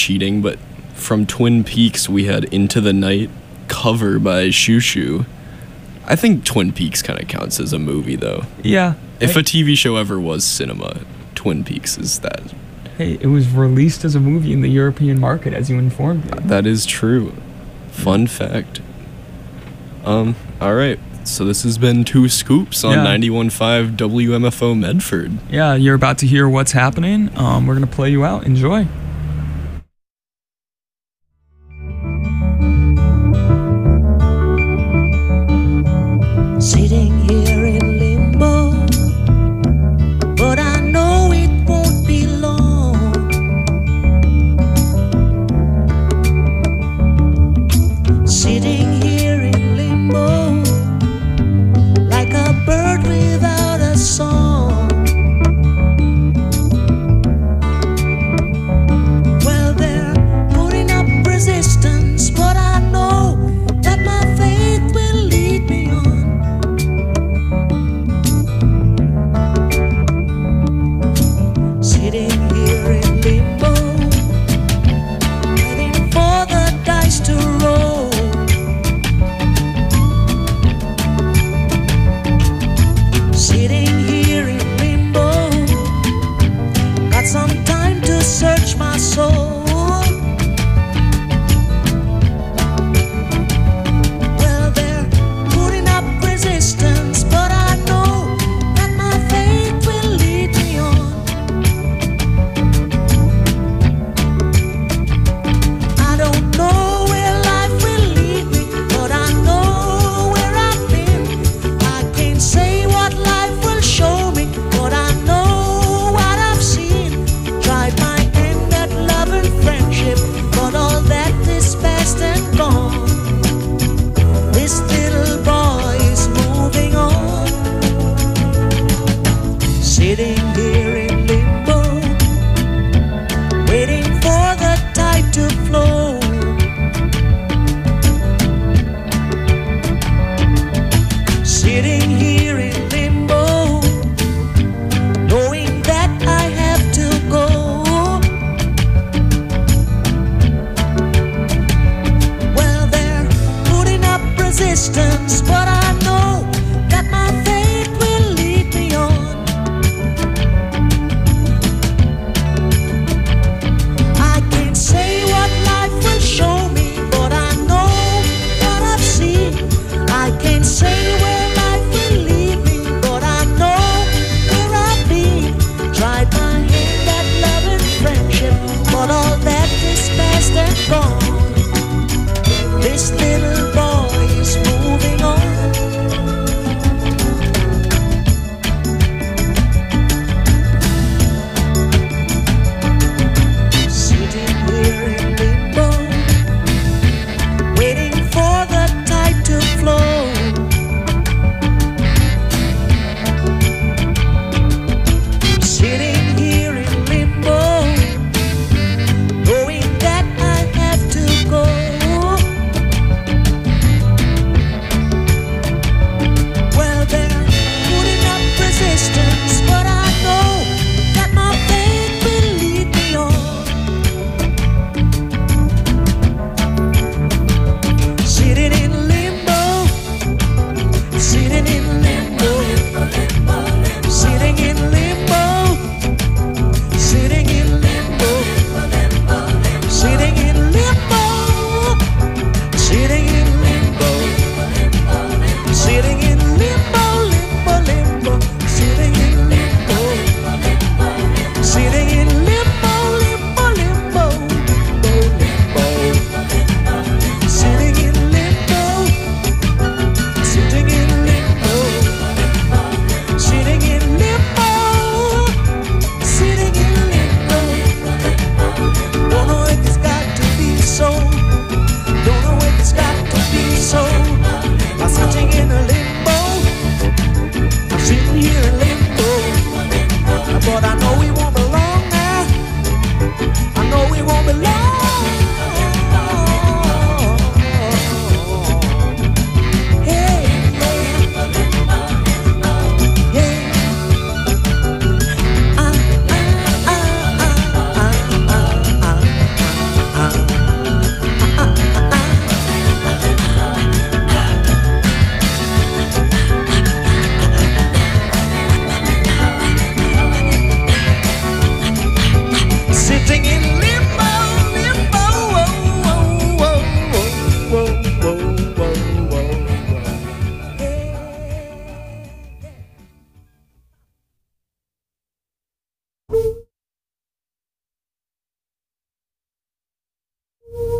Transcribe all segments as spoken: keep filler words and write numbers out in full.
cheating, but from Twin Peaks we had Into the Night, cover by Shoo Shoo. I think Twin Peaks kind of counts as a movie, though. Yeah. If I, a T V show ever was cinema, Twin Peaks is that. Hey, it was released as a movie in the European market, as you informed me. That is true. Fun fact. Um, alright. So this has been Two Scoops on Yeah. ninety-one point five W M F O Medford. Yeah, you're about to hear what's happening. Um, we're going to play you out. Enjoy. Sitting here in limbo, but I know it won't be long. Sitting here in limbo, like a bird without a song.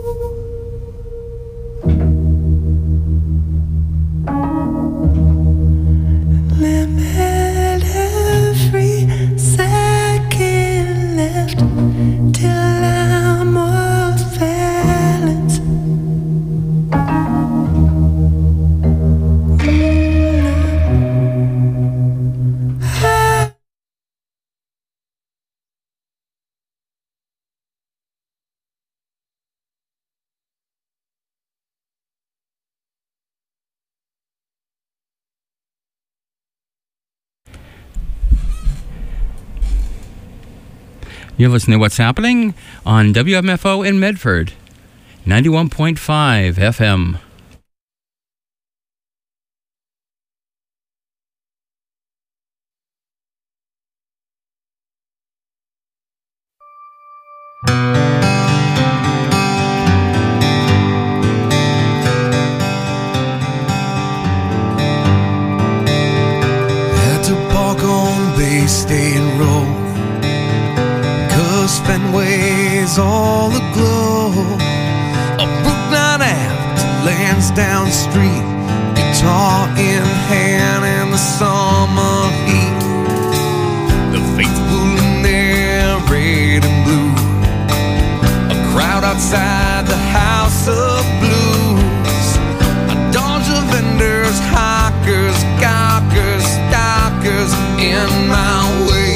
Limit every second left till I'm off balance. You're listening to What's Happening on W M F O in Medford, ninety-one point five F M. Had to park on Bay State Road, Fenway's all aglow. A Brookline Ave to Lansdowne Street, guitar in hand in the summer heat. The faithful in their red and blue, a crowd outside the House of Blues. A dodge of vendors, hawkers, gawkers, stalkers in my way.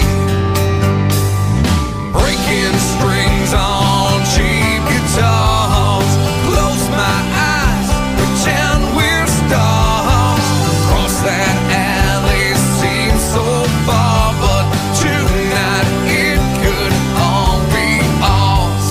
Breaking strings on cheap guitars. Close my eyes, pretend we're stars. Cross that alley seems so far, but tonight it could all be ours.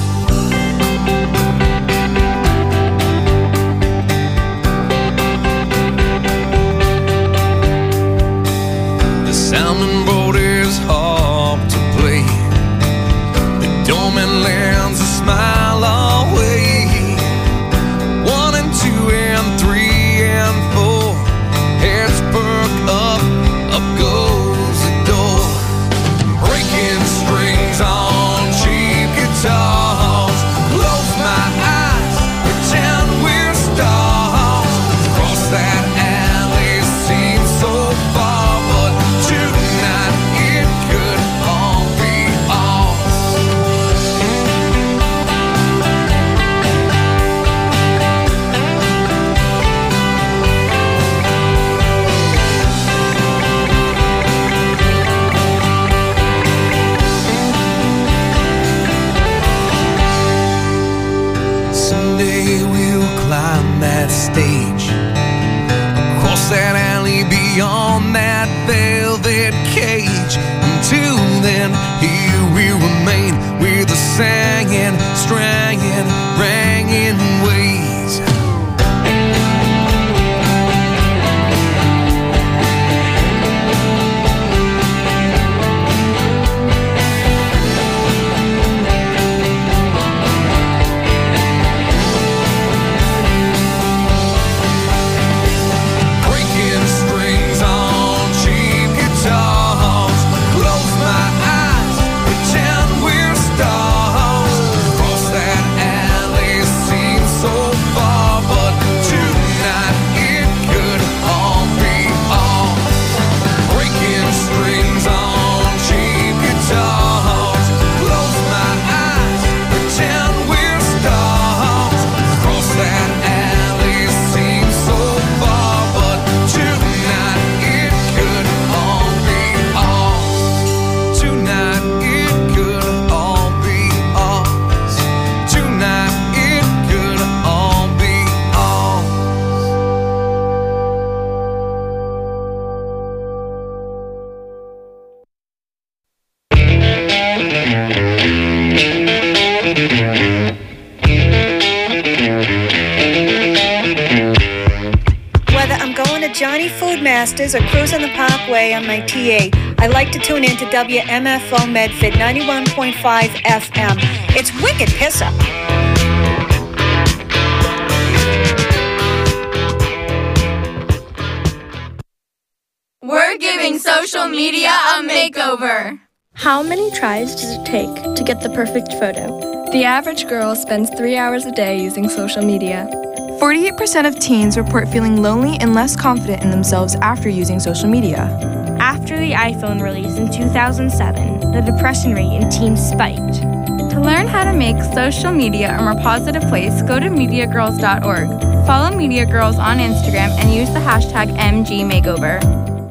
The sounding board is hard to play. Doorman lands a smile away. One and two and three and four, heads perk up, up goes the door. Breaking strings on cheap guitars. Close my eyes, pretend we're stars. Cross that alley seems so far, but tonight it could all be ours. Someday we'll climb that stage, across that alley, beyond that velvet cage. Until then, here we remain with a singing, stranging, ringing ways. Breaking strings on cheap guitars. Close my eyes, pretend we're stars. Cross that alley seems so far, but tonight it could all be ours. Breaking strings on cheap guitars. Close my eyes, pretend we're stars. Cross that alley seems so far, but tonight it could all be ours. Tonight it could all be ours. Tonight it could all be ours. Whether I'm going to Johnny Food Masters or cruising the Parkway on my T A, I like to tune in to W M F O Medford ninety-one point five F M. It's wicked piss up. We're giving social media a makeover. How many tries does it take to get the perfect photo? The average girl spends three hours a day using social media. forty-eight percent of teens report feeling lonely and less confident in themselves after using social media. After the iPhone release in two thousand seven, the depression rate in teens spiked. To learn how to make social media a more positive place, go to media girls dot org. Follow Media Girls on Instagram and use the hashtag M G Makeover.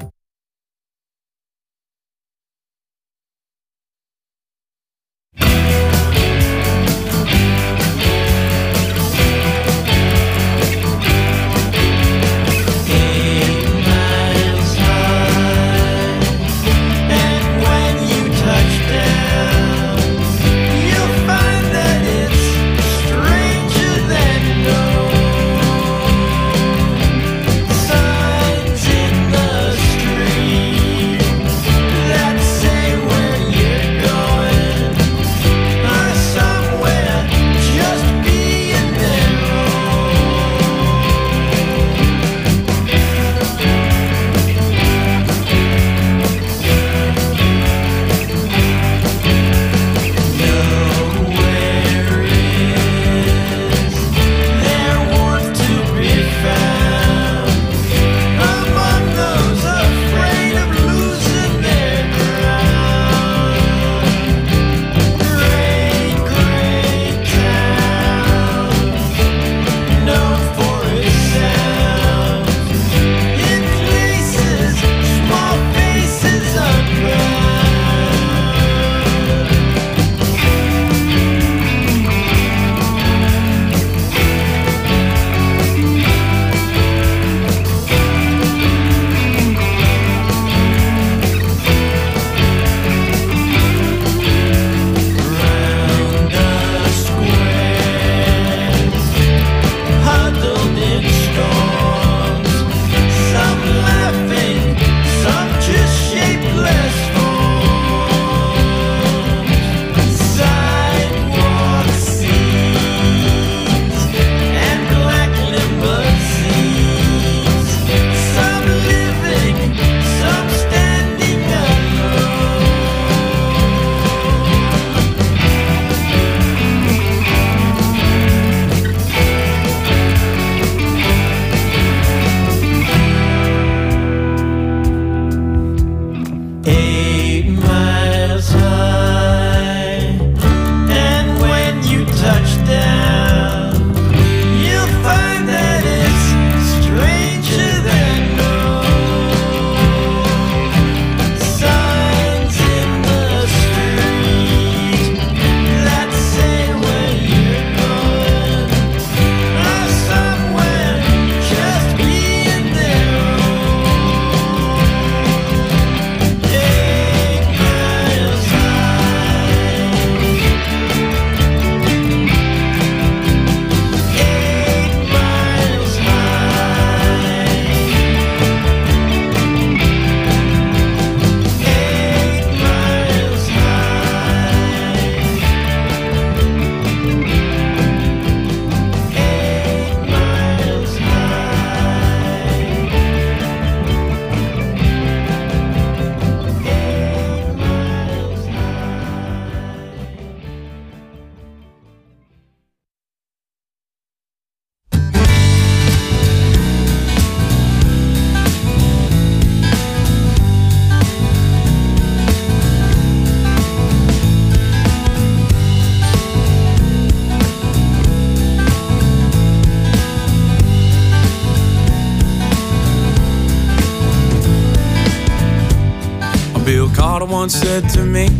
Bill Carter once said to me,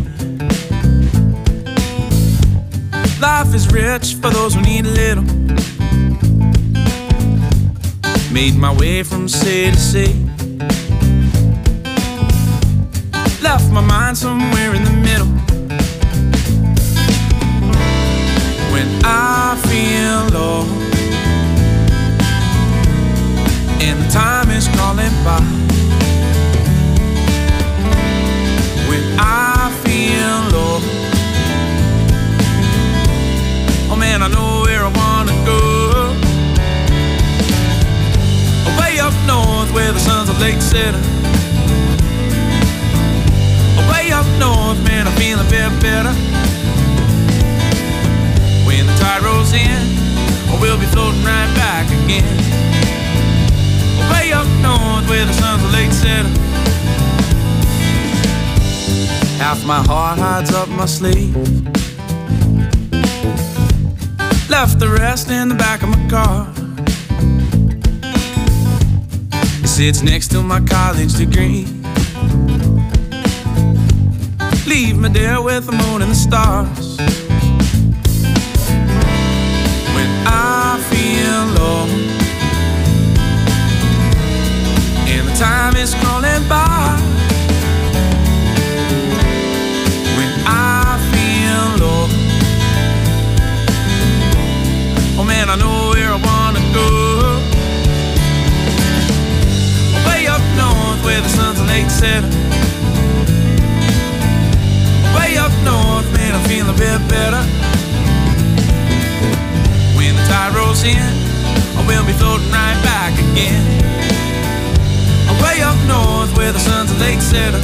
life is rich for those who need a little. Made my way from sea to sea, left my mind somewhere in the middle. When I feel low and the time is crawling by, when I feel low, oh man, I know where I wanna go. Way up north where the sun's a late setter. Way up north, man, I'm feeling a bit better. tide rolls in, or we'll be floating right back again. Way up north where the sun's a late setter. Half my heart hides up my sleeve. Left the rest in the back of my car. It sits next to my college degree. Leave me there with the moon and the stars. When I feel low and the time is crawling by, when I feel low, oh man, I know where I wanna go. Way up north where the sun's a late setter. Way up north, man, I feel a bit better. When the tide rolls in, I will be floating right back again. Way up north where the sun's a late setter.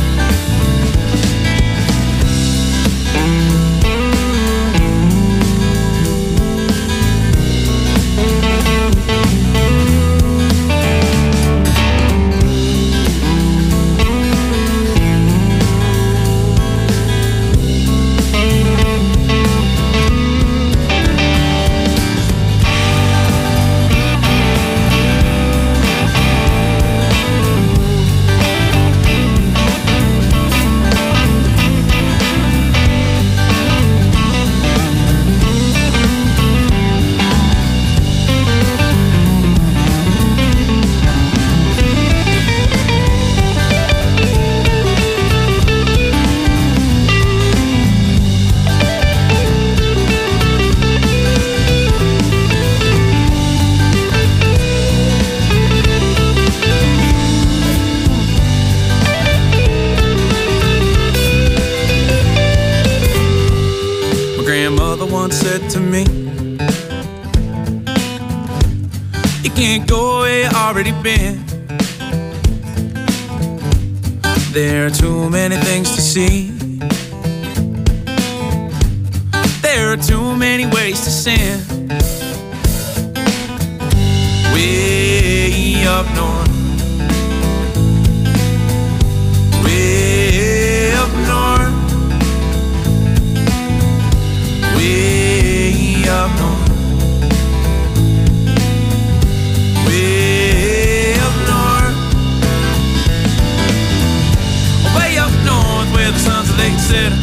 Said to me, you can't go where you already been. There are too many things to see. There are too many ways to sin. Way up north, way up north, way up north, way up north, way up north where the sun's a late setter.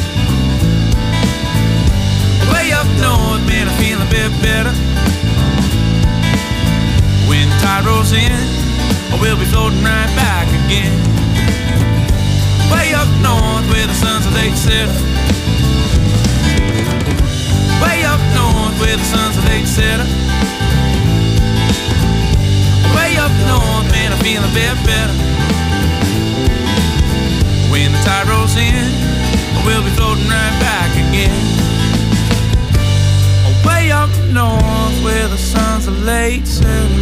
Way up north, man, I feel a bit better. When the tide rolls in, we'll be floating right back again. Way up north where the sun's a late setter. Way up north where the sun's a late setter. Way up north, man, I feel a bit better. When the tide rolls in, we'll be floating right back again. Way up north where the sun's a late setter.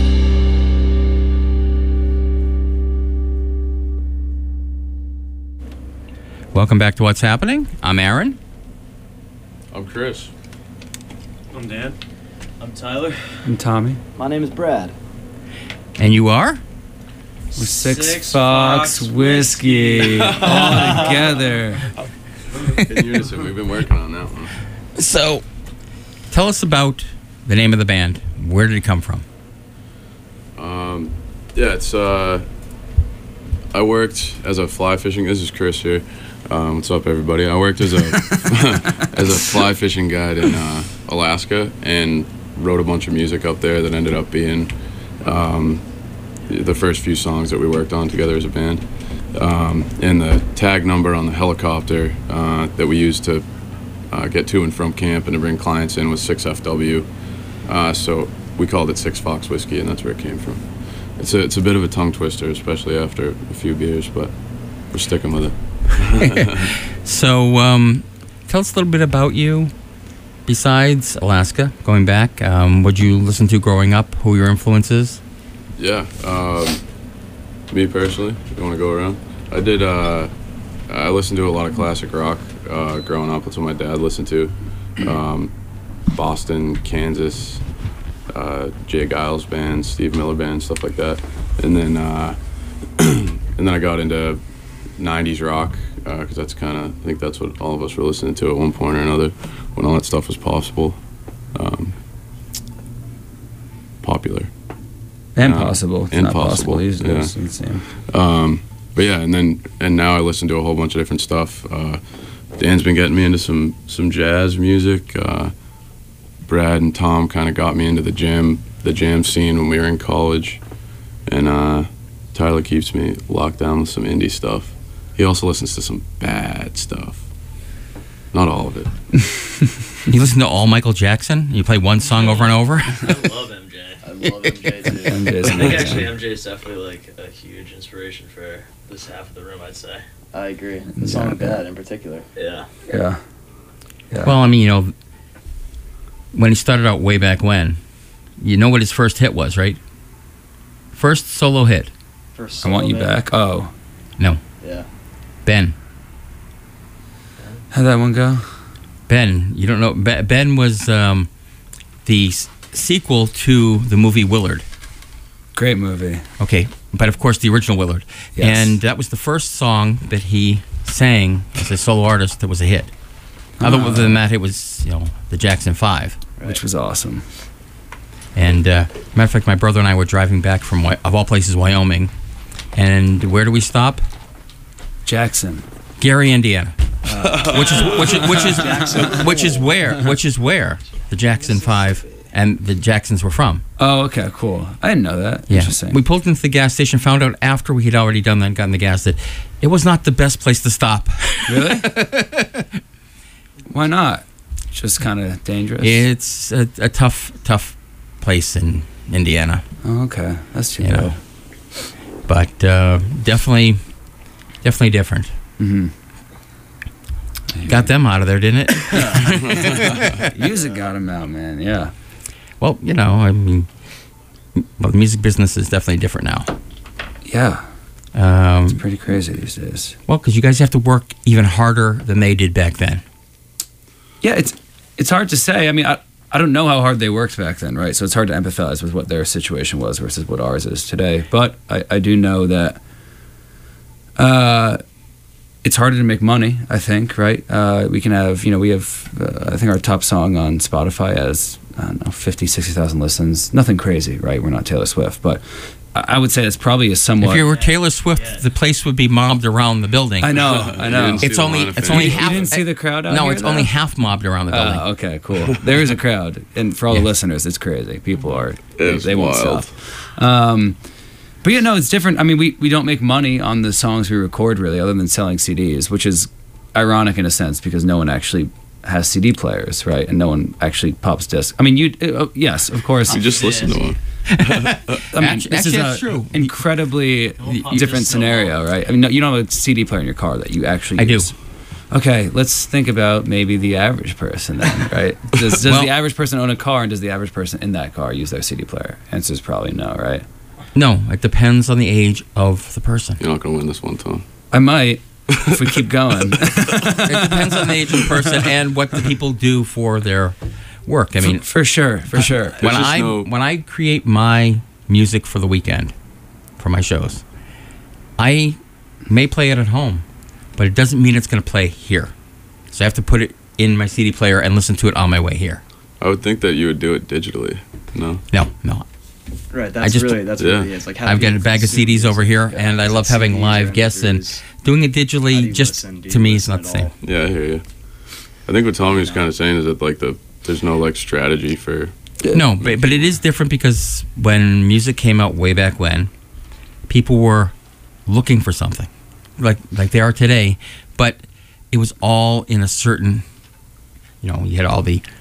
Welcome back to What's Happening. I'm Aaron. I'm Chris. I'm Dan. I'm Tyler. I'm Tommy. My name is Brad. And you are? We're Six, Six Fox, Fox Whiskey. All together. In unison, we've been working on that one. So, tell us about the name of the band. Where did it come from? Um, yeah, it's, uh, I worked as a fly fishing, this is Chris here. Um, what's up, everybody? I worked as a as a fly fishing guide in uh, Alaska and wrote a bunch of music up there that ended up being um, the first few songs that we worked on together as a band. Um, and the tag number on the helicopter uh, that we used to uh, get to and from camp and to bring clients in was six F W. Uh, so we called it Six Fox Whiskey, and that's where it came from. It's a, it's a bit of a tongue twister, especially after a few beers, but we're sticking with it. So, um, tell us a little bit about you. Besides Alaska, going back, um, what you listen to growing up? Who your influences? Yeah, um, me personally. You want to go around? I did. Uh, I listened to a lot of classic rock uh, growing up. That's what my dad listened to. Um, a Boston, Kansas, uh, Jay Giles band, Steve Miller band, stuff like that. And then uh, and then I got into nineties rock because uh, that's kind of I think that's what all of us were listening to at one point or another when all that stuff was possible, um, popular. And uh, possible. It's and not possible. possible. These Yeah. days. It's insane. Um, but yeah, and then and now I listen to a whole bunch of different stuff. Uh, Dan's been getting me into some some jazz music. Uh, Brad and Tom kind of got me into the jam the jam scene when we were in college, and uh, Tyler keeps me locked down with some indie stuff. He also listens to some bad stuff. Not all of it. You listen to all Michael Jackson? You play one song over and over? I love M J. I love M J too. M J's I think amazing. actually M J is definitely like a huge inspiration for this half of the room, I'd say. I agree. The song "Bad" in particular. Yeah. Yeah. Yeah. Well, I mean, you know, when he started out way back when, you know what his first hit was, right? First solo hit. First I Want You solo Back. Oh. No. Yeah. Ben. How'd that one go? Ben. You don't know. Be- Ben was um, the s- sequel to the movie Willard. Great movie. Okay, but of course the original Willard. Yes. And that was the first song that he sang as a solo artist that was a hit. Other Ah. than that, it was, you know, the Jackson Five. Which was awesome. And uh, matter of fact, my brother and I were driving back from, Wy- of all places, Wyoming. And where do we stop? Jackson. Gary, Indiana. which is which is which is which is where which is where the Jackson Five and the Jacksons were from. Oh, okay, cool. I didn't know that. Yeah. Interesting. We pulled into the gas station, found out after we had already done that and gotten the gas that it was not the best place to stop. Really? Why not? Just kind of dangerous. It's a, a tough, tough place in Indiana. Oh, okay. That's too You bad. know. But uh, definitely, definitely different. Mm-hmm. Got them out of there, didn't it? Music got him out, man. Yeah. Well, you know, I mean, well, the music business is definitely different now. Yeah. Um, It's pretty crazy these days. well, because you guys have to work even harder than they did back then. Yeah, it's it's hard to say. I mean, I, I don't know how hard they worked back then, right? So it's hard to empathize with what their situation was versus what ours is today. But I, I do know that uh, it's harder to make money, I think, right? Uh, we can have, you know, we have, uh, I think our top song on Spotify has, I don't know, fifty, sixty thousand listens. Nothing crazy, right? We're not Taylor Swift, but I I would say it's probably a somewhat... If you were Taylor Swift, the place would be mobbed around the building. I know, I know. It's only it's only You half. didn't see the crowd out No, here, it's though? only half mobbed around the building. Oh, okay, cool. There is a crowd, and for all the listeners, it's crazy. People are they, It's they won't wild. stop. Um, but yeah, no, it's different. I mean, we we don't make money on the songs we record really, other than selling C Ds, which is ironic in a sense because no one actually has C D players, right? And no one actually pops discs. I mean, you uh, yes, of course. You just listen to them. I mean, Actu- this actually, is that's a true. incredibly pop different discs so scenario, right? I mean, no, you don't have a C D player in your car that you actually I do. use. Okay, let's think about maybe the average person then, right? Does, does Well- the average person own a car, and does the average person in that car use their C D player? Answer is probably no, right? No, it depends on the age of the person. You're not gonna win this one, Tom. I might if we keep going. It depends on the age of the person and what the people do for their work. I mean, for, for sure, for sure. when just I no- when I create my music for the weekend, for my shows, I may play it at home, but it doesn't mean it's going to play here. So I have to put it in my C D player and listen to it on my way here. I would think that you would do it digitally. No. No, no. Right. I That's just- really that's yeah. really it's like how I've do got you a bag of consume C Ds over music? here, Yeah, and I is love it having C Ds or live M P guests, and threes? doing it How do digitally you just listen? Do to you me is listen not the at same. all? Yeah, I hear you. I think what Tommy was kind of saying is that like the there's no like strategy for. No, but, but it is different because when music came out way back when, people were looking for something, like like they are today, but it was all in a certain, you know, you had all the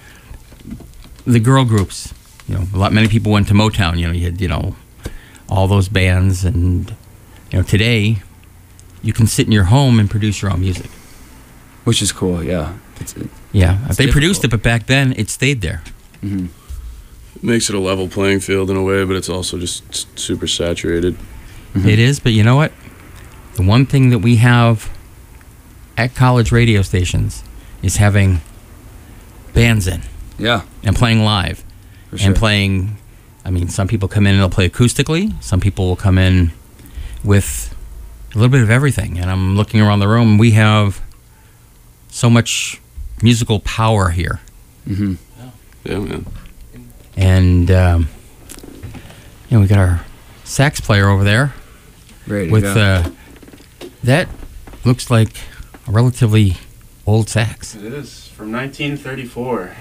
the girl groups, you know, a lot many people went to Motown, you know, you had, you know, all those bands, and you know, today you can sit in your home and produce your own music. Which is cool, yeah. It's, it, Yeah, It's they produced difficult. it, but back then it stayed there. mhm. Makes it a level playing field in a way, but it's also just s- super saturated. It is, but you know what? The one thing that we have at college radio stations is having bands in. Yeah. And playing live. For sure. And playing, I mean, some people come in and they'll play acoustically. Some people will come in with a little bit of everything. And I'm looking around the room. We have so much musical power here. Mm-hmm. Yeah, man. And, um, you know, we got our sax player over there. Ready to with, go. uh, that looks like a relatively old sax. It is from nineteen thirty-four.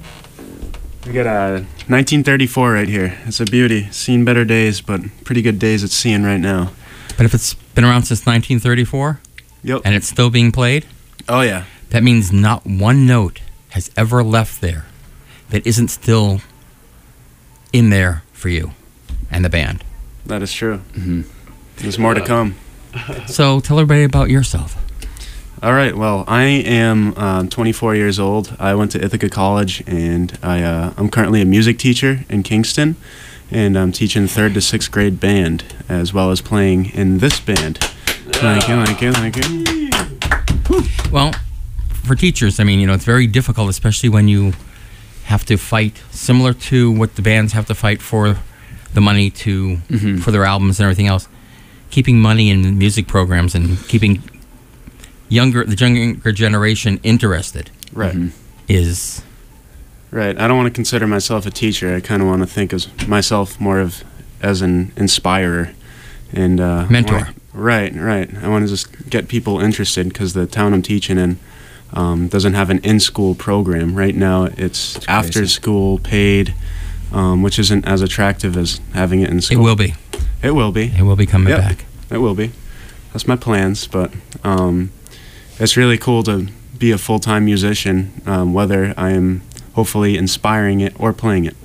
We got a nineteen thirty-four right here. It's a beauty. Seen better days, but pretty good days it's seeing right now. But if it's been around since nineteen thirty-four, yep, and it's still being played, oh yeah, that means not one note has ever left there that isn't still in there for you and the band. That is true. Mm-hmm. There's more to come. So tell everybody about yourself. All right. Well, I am um, twenty-four years old. I went to Ithaca College, and I, uh, I'm currently a music teacher in Kingston, and I'm teaching third to sixth grade band, as well as playing in this band. Thank you, thank you, thank you. Well, for teachers, I mean, you know, it's very difficult, especially when you have to fight, similar to what the bands have to fight for the money to Mm-hmm. for their albums and everything else. Keeping money in music programs and keeping younger the younger generation interested, Right. Mm-hmm. is Right. I don't want to consider myself a teacher. I kind of want to think of myself more of as an inspirer and uh, Mentor. wanna- right. Right. I want to just get people interested because the town I'm teaching in um, doesn't have an in-school program right now. It's, It's after crazy. school paid, um, which isn't as attractive as having it in it school. will be. It will be. It will be coming Yep. back. It will be. That's my plans, but um, it's really cool to be a full-time musician, um, whether I am hopefully inspiring it or playing it.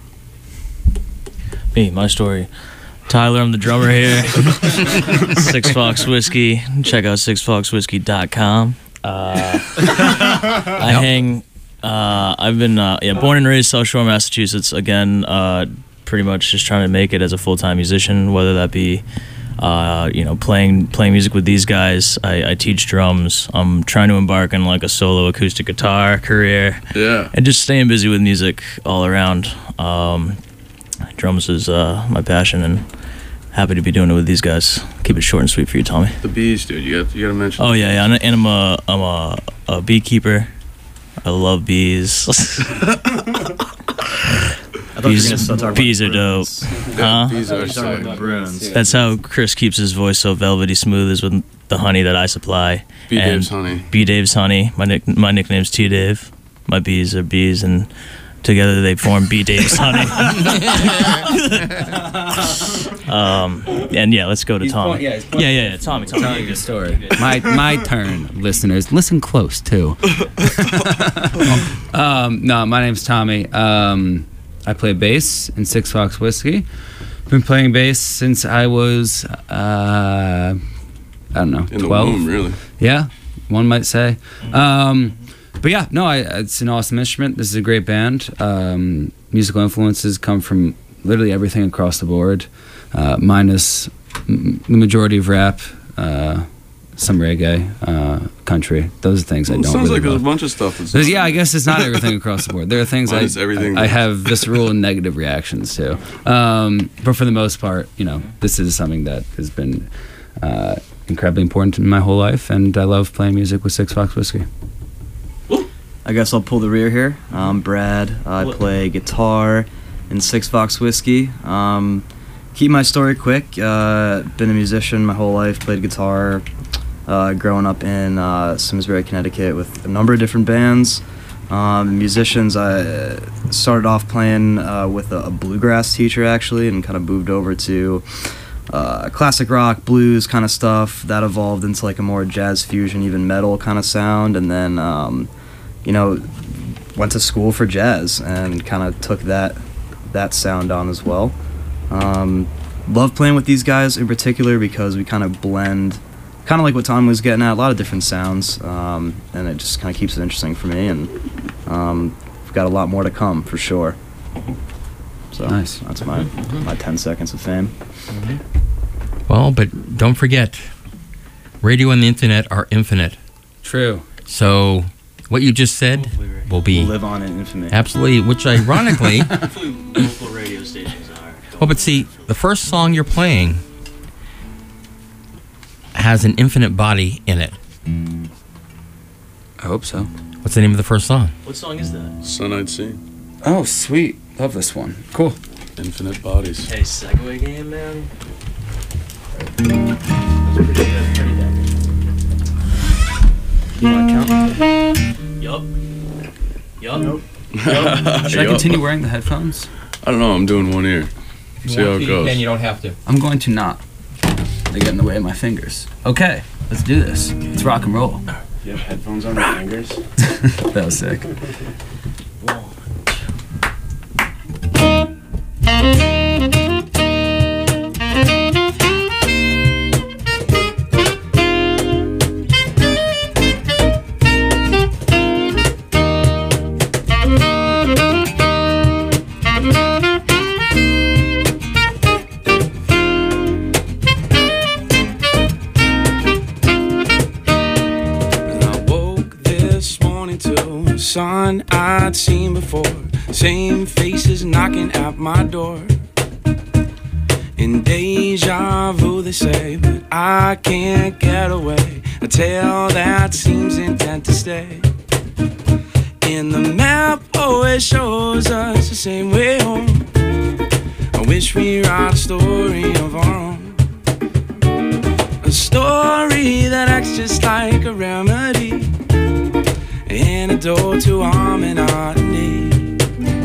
Me, my story. Tyler, I'm the drummer here. Six Fox Whiskey. Check out six fox whiskey dot com. Uh, I hang. Uh, I've been uh, yeah born and raised South Shore, Massachusetts. Again, uh, pretty much just trying to make it as a full time musician, whether that be uh, you know playing playing music with these guys. I, I teach drums. I'm trying to embark on like a solo acoustic guitar career. Yeah. And just staying busy with music all around. Um, drums is uh, my passion, and happy to be doing it with these guys. Keep it short and sweet for you, Tommy. The bees, dude. You got you got to mention. Oh yeah, yeah, and and I'm a I'm a, a beekeeper. I love bees. bees, bees are dope. Huh? Bees are sick. That's how Chris keeps his voice so velvety smooth, is with the honey that I supply. B And Dave's honey. B Dave's honey. My nick my nickname's T Dave. My bees are bees, and together they form B Dave's honey. um, and yeah, let's go to He's Tommy. point- yeah, he's yeah, pointing- yeah, yeah, Tommy. Tommy, Telling you're your good. story. You're good. My my turn, listeners. Listen close too. um, no, my name's Tommy. Um, I play bass in Six Fox Whiskey. Been playing bass since I was uh, I don't know, In the twelve. womb, really. Yeah, one might say. Um, but yeah, no, I, it's an awesome instrument. This is a great band. Um, musical influences come from literally everything across the board, uh, minus m- the majority of rap, uh, some reggae, uh, country. Those are things I Well, it don't sounds really like there's a love. bunch of stuff. That's There's- yeah, I guess it's not everything across the board. There are things Mine I, is everything I, I that's- have visceral and negative reactions to. Um, but for the most part, you know, this is something that has been uh, incredibly important in my whole life, and I love playing music with Six Fox Whiskey. I guess I'll pull the rear here. I'm Brad. I play guitar in Six Fox Whiskey. Um, keep my story quick. Uh, been a musician my whole life. Played guitar uh, growing up in uh, Simsbury, Connecticut, with a number of different bands. Um, musicians. I started off playing uh, with a, a bluegrass teacher actually, and kind of moved over to uh, classic rock, blues kind of stuff. That evolved into like a more jazz fusion, even metal kind of sound, and then. Um, you know, went to school for jazz and kind of took that that sound on as well. Um, love playing with these guys in particular because we kind of blend, kind of like what Tom was getting at, a lot of different sounds, um, and it just kind of keeps it interesting for me. And um, we've got a lot more to come for sure. So Nice. that's my my ten seconds of fame. Well, but don't forget, radio and the internet are infinite. True. So what you just said will be Live on in infamy. Absolutely, which ironically, Hopefully local radio stations are. well, but see, the first song you're playing has an infinite body in it. I hope so. What's the name of the first song? What song is that? Sun I'd See. Oh, sweet. Love this one. Cool. Infinite Bodies. Hey, Segway game, man. That's pretty good. Pretty good. You want to count? Yup. Yup. Nope. Should I continue wearing the headphones? I don't know. I'm doing one ear. you See how want it to, you goes. can, you don't have to. I'm going to not. They get in the way of my fingers. Okay, let's do this. Let's rock and roll. You have headphones on your fingers? That was sick. Son I'd seen before, same faces knocking at my door. In deja vu they say, but I can't get away. A tale that seems intent to stay. And the map always shows us the same way home. I wish we write a story of our own. A story that acts just like a remedy. Antidote to arm and our need.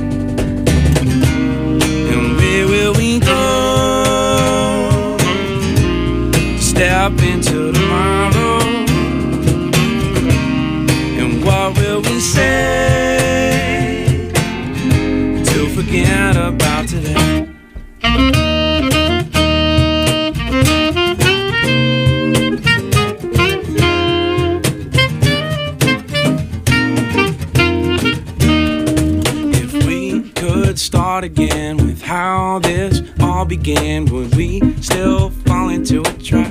And where will we go? Step into tomorrow. And what will we say to forget about today? Start again with how this all began. Would we still fall into a trap?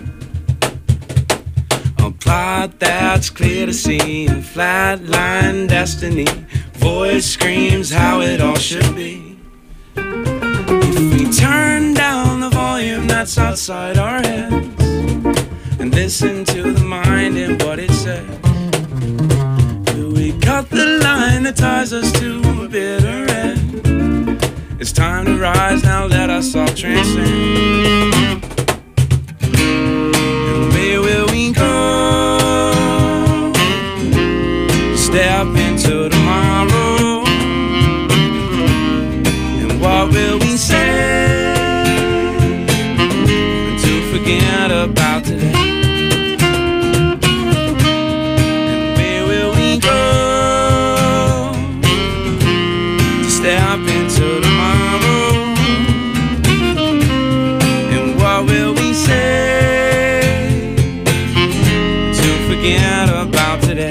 A plot that's clear to see, a flatline destiny. Voice screams how it all should be. If we turn down the volume that's outside our heads and listen to the mind and what it says, do we cut the line that ties us to a bitter end? It's time to rise, now let us all transcend. And where will we go? Step into tomorrow. And what will we say to forget about today? And where will we go? To step into tomorrow. Forget about today.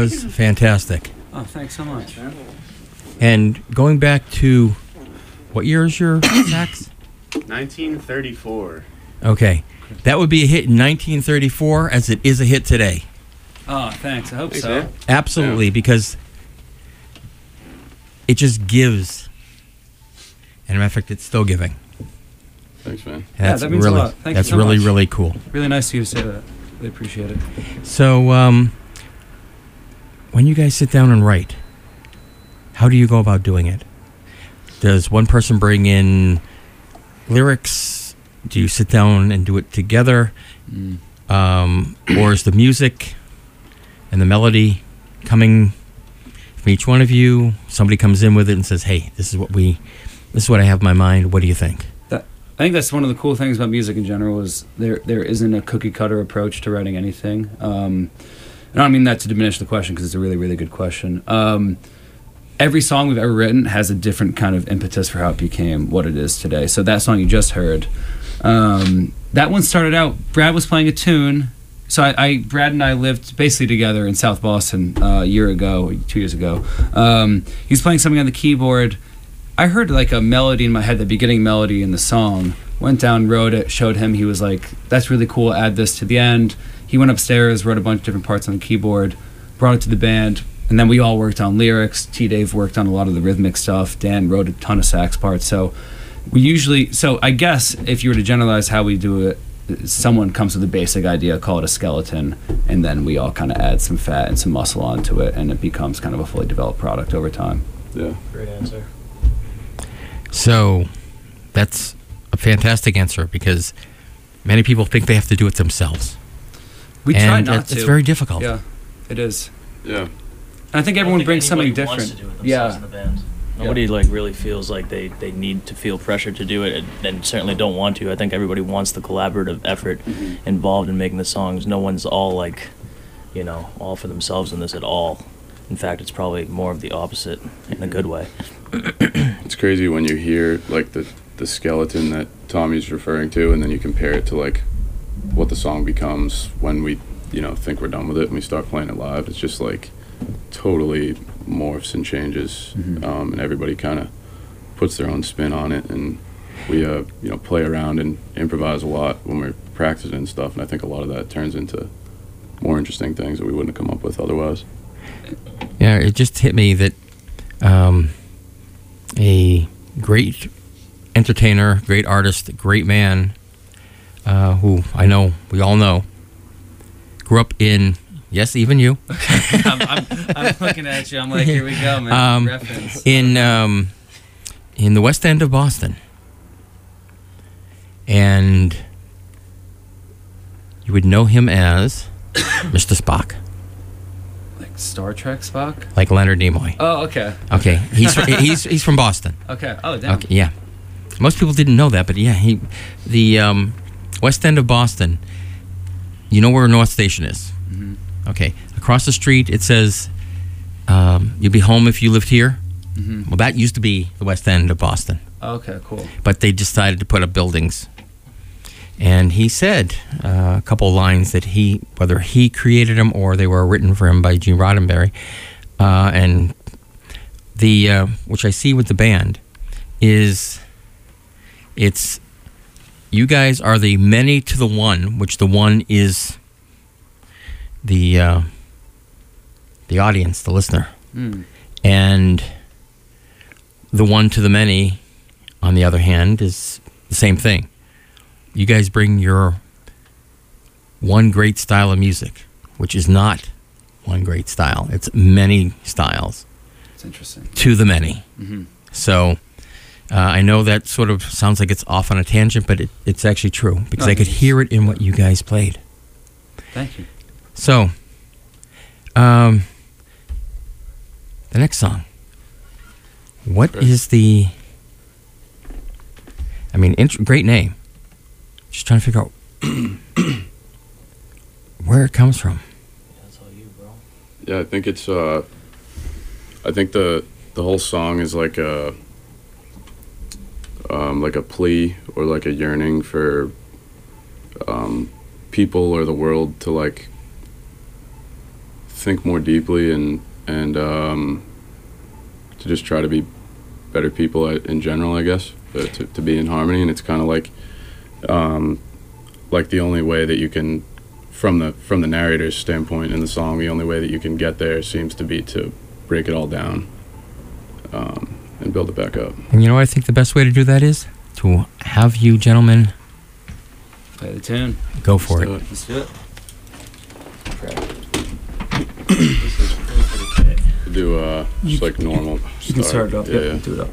was fantastic. Oh, thanks so much. And going back to, what year is your sax? nineteen thirty-four. Okay. That would be a hit in nineteen thirty-four as it is a hit today. Oh, thanks. I hope Thanks, so. man. Absolutely, Yeah. because it just gives. And matter of fact, it's still giving. Thanks, man. Yeah, That's that means a really, lot. Thank you that's so really, much. really cool. Really nice of you to say that. Really appreciate it. So, um, when you guys sit down and write, how do you go about doing it? Does one person bring in lyrics? Do you sit down and do it together? Mm. Um, or is the music and the melody coming from each one of you? Somebody comes in with it and says, "Hey, this is what we, this is what I have in my mind. What do you think?" That, I think that's one of the cool things about music in general is there there isn't a cookie cutter approach to writing anything. Um, and I don't mean that to diminish the question because it's a really really good question. Um, every song we've ever written has a different kind of impetus for how it became what it is today. So that song you just heard, um, that one started out. Brad was playing a tune. So I, I, Brad and I lived basically together in South Boston uh, a year ago, two years ago. Um, he was playing something on the keyboard. I heard like a melody in my head, the beginning melody in the song. Went down, wrote it, showed him. He was like, "That's really cool. Add this to the end." He went upstairs, wrote a bunch of different parts on the keyboard, brought it to the band, and then we all worked on lyrics. T. Dave worked on a lot of the rhythmic stuff. Dan wrote a ton of sax parts. So we usually, so I guess if you were to generalize how we do it, someone comes with a basic idea, call it a skeleton, and then we all kind of add some fat and some muscle onto it, and it becomes kind of a fully developed product over time. Yeah. Great answer. So that's a fantastic answer because many people think they have to do it themselves. We and try not it's, to. It's very difficult. Yeah, it is. Yeah. And I think everyone think brings something anybody different. wants to do it themselves Yeah. in the band. Nobody like really feels like they, they need to feel pressure to do it, and, and certainly don't want to. I think everybody wants the collaborative effort Mm-hmm. involved in making the songs. No one's all like, you know, all for themselves in this at all. In fact, it's probably more of the opposite in a good way. It's crazy when you hear like the the skeleton that Tommy's referring to, and then you compare it to like what the song becomes when we, you know, think we're done with it and we start playing it live. It's just like totally morphs and changes, Mm-hmm. um, and everybody kind of puts their own spin on it, and we uh, you know, play around and improvise a lot when we're practicing and stuff. And I think a lot of that turns into more interesting things that we wouldn't have come up with otherwise. Yeah, it just hit me that um, a great entertainer, great artist, great man, uh, who I know, we all know, grew up in, yes, even you. I'm, I'm, I'm looking at you. I'm like, here we go, man. Um, Reference. in, um, in the West End of Boston. And you would know him as Mister Spock. Like Star Trek Spock? Like Leonard Nimoy. Oh, okay. Okay, he's fr- he's he's from Boston. Okay. Oh, damn. Okay, yeah. Most people didn't know that, but yeah, he, the um, West End of Boston. You know where North Station is. Mm-hmm. Okay, across the street it says, um, "You'll be home if you lived here." Mhm. Well, that used to be the West End of Boston. Okay, cool. But they decided to put up buildings. And he said uh, a couple of lines that he, whether he created them or they were written for him by Gene Roddenberry, uh, and the uh, which I see with the band is it's you guys are the many to the one, which the one is the uh, the audience, the listener, Mm. and the one to the many, on the other hand, is the same thing. You guys bring your one great style of music, which is not one great style. It's many styles. It's interesting. To the many. Mm-hmm. So uh, I know that sort of sounds like it's off on a tangent, but it, it's actually true because No, I could it's- hear it in what you guys played. Thank you. So, um, the next song. What is the? I mean, int- great name. Just trying to figure out where it comes from. Yeah, I think it's. Uh, I think the the whole song is like a. Um, like a plea or like a yearning for. Um, people or the world to like. think more deeply and and um, to just try to be better people in general, I guess, but to, to be in harmony. And it's kind of like um, like the only way that you can, from the from the narrator's standpoint in the song, the only way that you can get there seems to be to break it all down um, and build it back up. And you know what I think the best way to do that is? To have you gentlemen play the tune. Go for it. Let's do it. Do uh, just like normal. You can start it up. Yeah, Yep, yeah. do it up.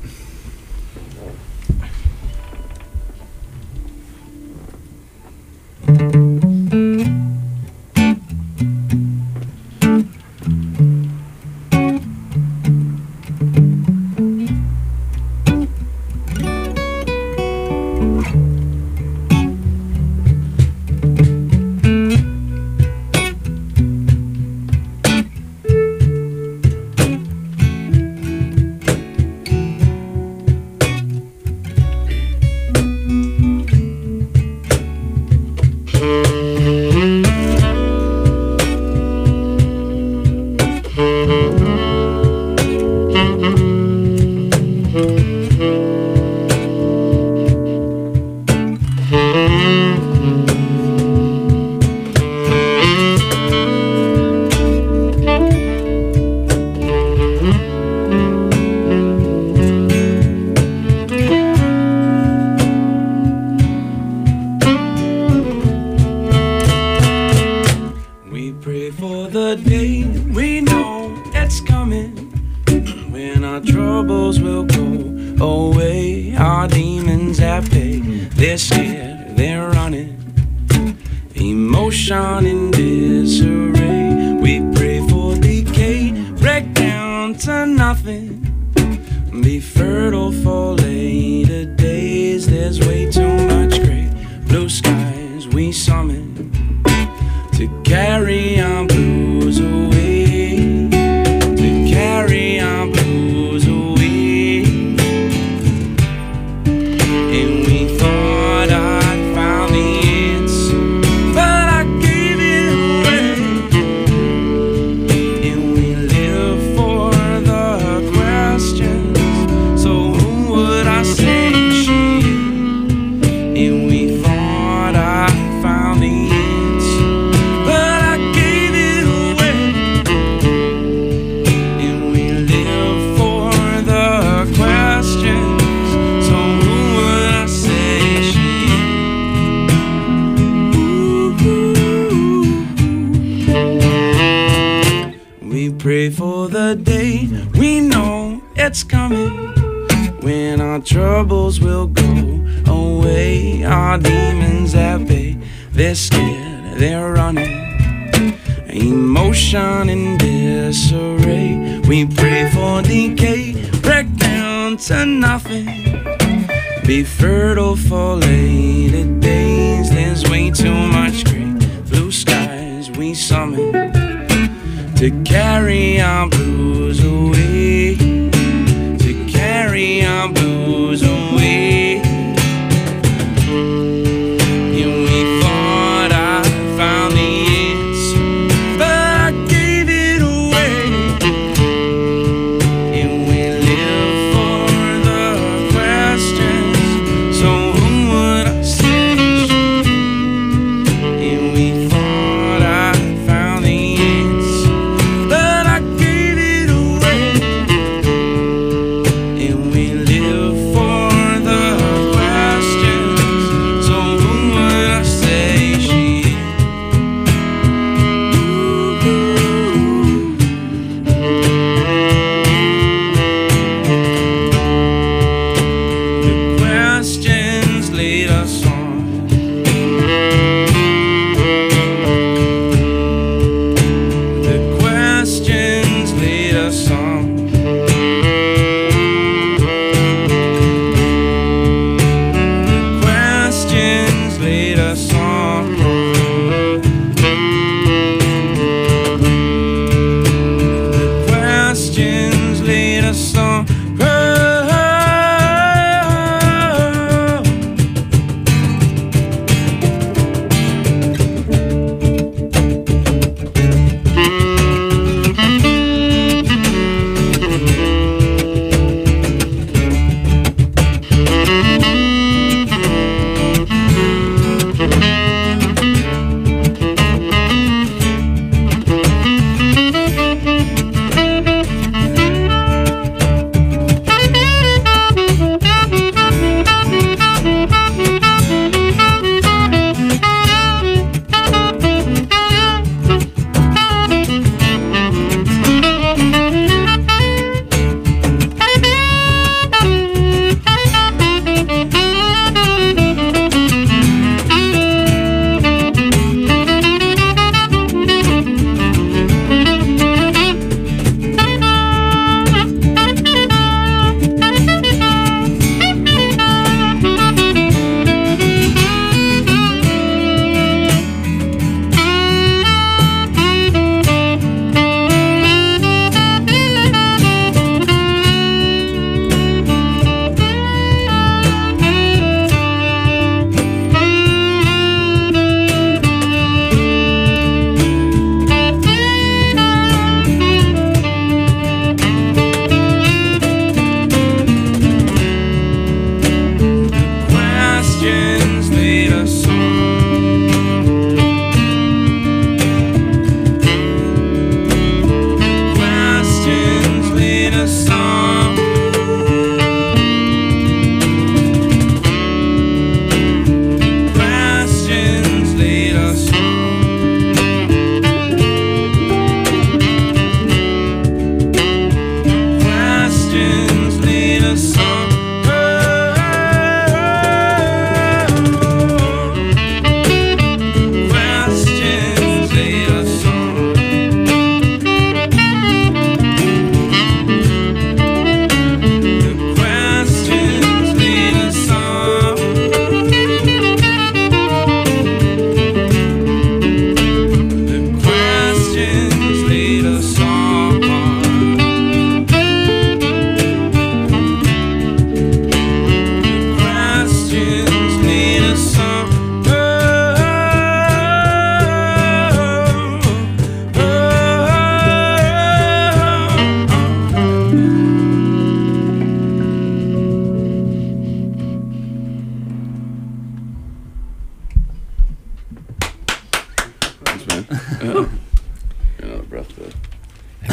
Live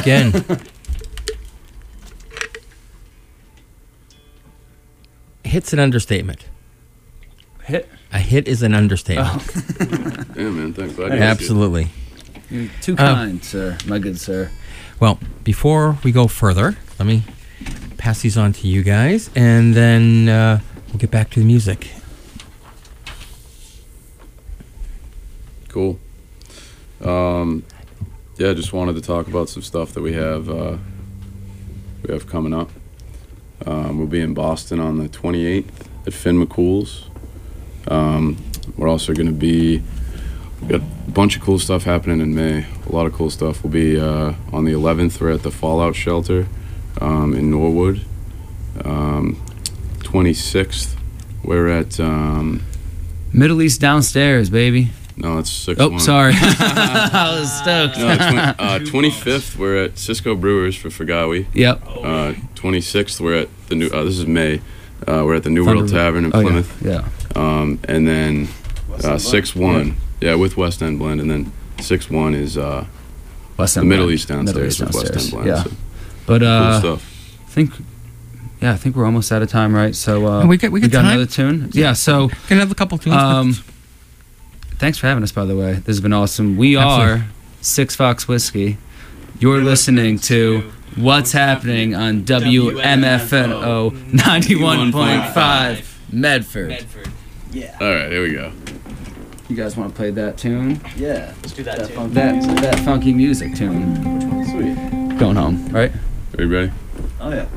again. Hit's an understatement. Hit? A hit is an understatement. Oh. Yeah, man. Thanks. Glad you Absolutely. You're too Uh, kind, sir. My good sir. Well, before we go further, let me pass these on to you guys, and then uh, we'll get back to the music. Cool. Um, yeah, just wanted to talk about some stuff that we have uh, we have coming up. Um, we'll be in Boston on the twenty-eighth at Finn McCool's. Um, we're also going to be we got a bunch of cool stuff happening in May. A lot of cool stuff. We'll be uh, on the eleventh. We're at the Fallout Shelter um, in Norwood. Um, twenty-sixth, we're at um, Middle East downstairs, baby. No, it's six. Oh, one. sorry. I was stoked. No, twen- uh, twenty-fifth, we're at Cisco Brewers for Fagawi. Yep. Uh, twenty-sixth, we're at the new. Uh, this is May. Uh, we're at the New World Thunder- Tavern in oh, yeah, Plymouth. yeah. Um, and then uh, six one. Yeah. Yeah, with West End Blend, and then six one is uh, West the End Middle Blend. East downstairs Middle East with West downstairs, End Blend. yeah. So, But uh, cool stuff. I think, yeah, I think we're almost out of time, right? So uh, Oh, we got- we got time? another tune. Yeah, so Can I have a couple tunes? Um, thanks for having us, by the way. This has been awesome. We Absolutely. are Six Fox Whiskey. You're listening to What's Happening on W M F N O ninety-one point five Medford. Yeah. All right, here we go. You guys want to play that tune? Yeah. Let's do that. That, fun- that, that funky music tune. Sweet. Going home, right? Are you ready? Oh yeah.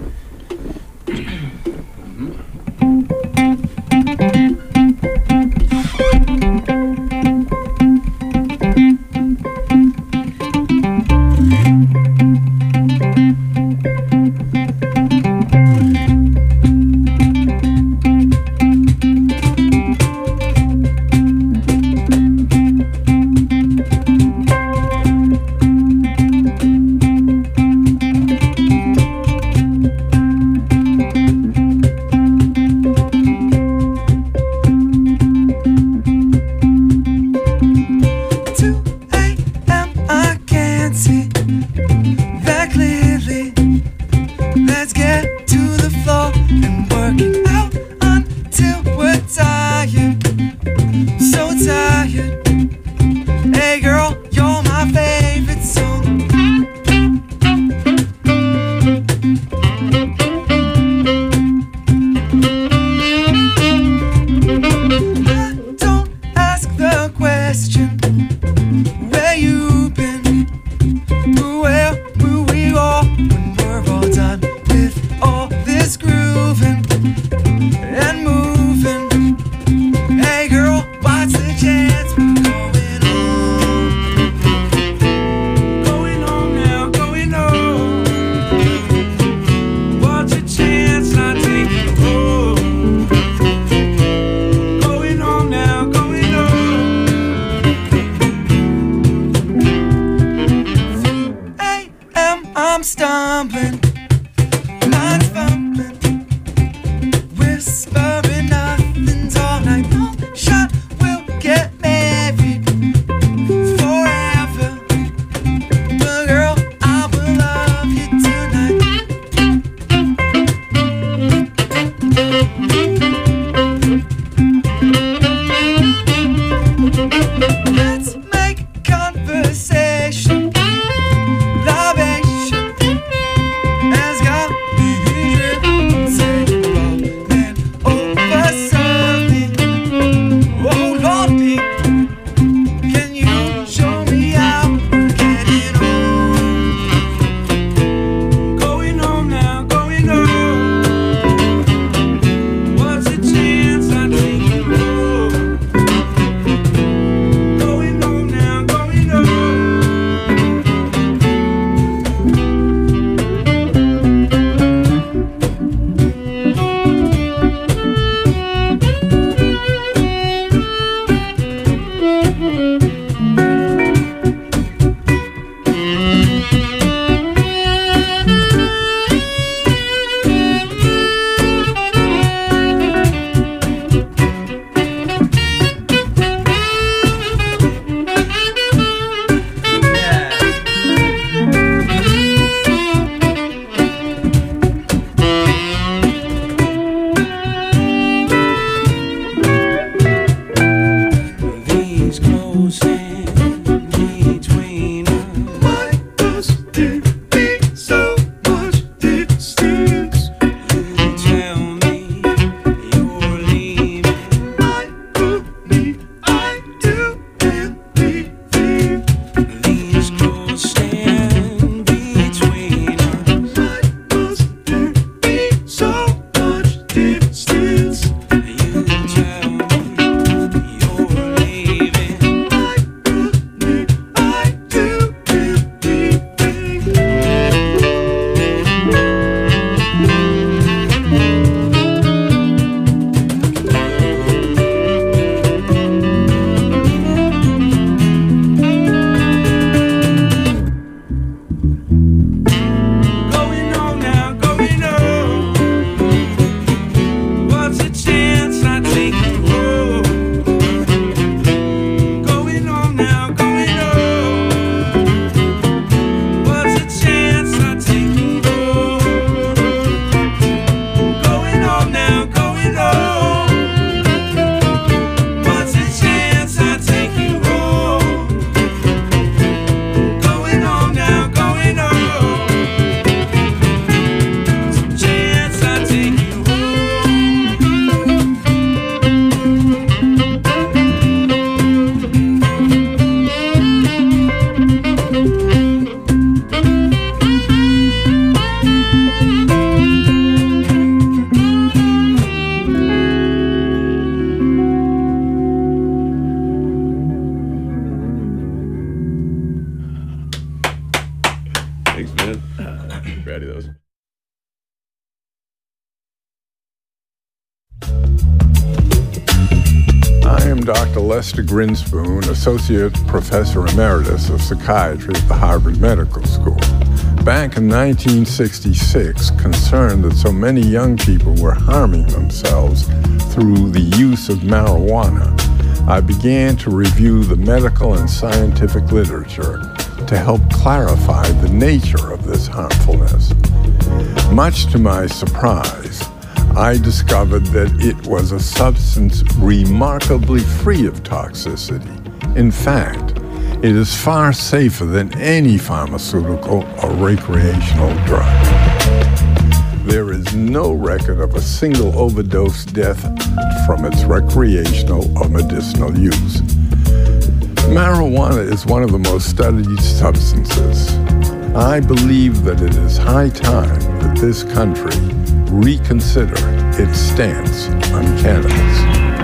Doctor Lester Grinspoon, Associate Professor Emeritus of Psychiatry at the Harvard Medical School. Back in nineteen sixty-six, concerned that so many young people were harming themselves through the use of marijuana, I began to review the medical and scientific literature to help clarify the nature of this harmfulness. Much to my surprise, I discovered that it was a substance remarkably free of toxicity. In fact, it is far safer than any pharmaceutical or recreational drug. There is no record of a single overdose death from its recreational or medicinal use. Marijuana is one of the most studied substances. I believe that it is high time that this country reconsider its stance on cannabis.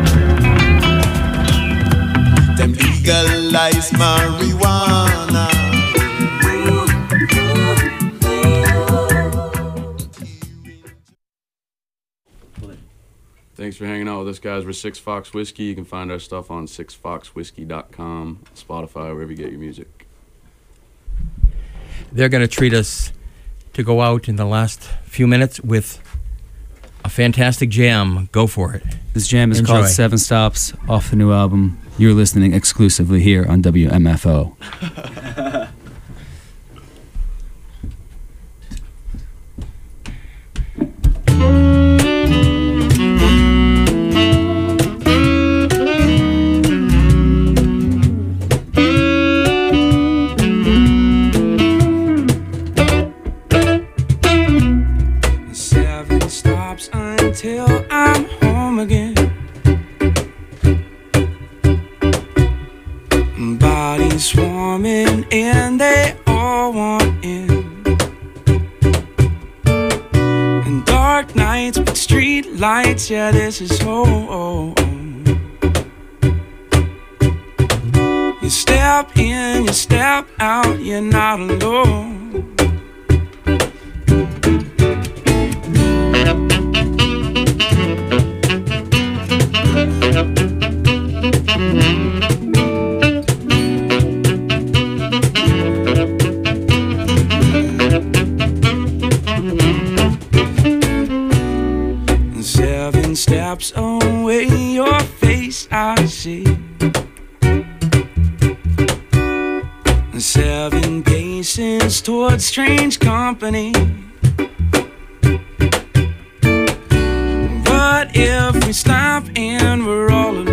Them legalize marijuana. Thanks for hanging out with us, guys. We're Six Fox Whiskey. You can find our stuff on six fox whiskey dot com, Spotify, wherever you get your music. They're going to treat us to go out in the last few minutes with a fantastic jam. Go for it. This jam is Enjoy. called Seven Stops off the new album. You're listening exclusively here on W M F O. Seven stops until I'm home again. Bodies swarming and they all want in. And dark nights with street lights, yeah, this is home. You step in, you step out, you're not alone. Seven steps away, your face I see. Seven paces towards strange company. But if we stop and we're all alone,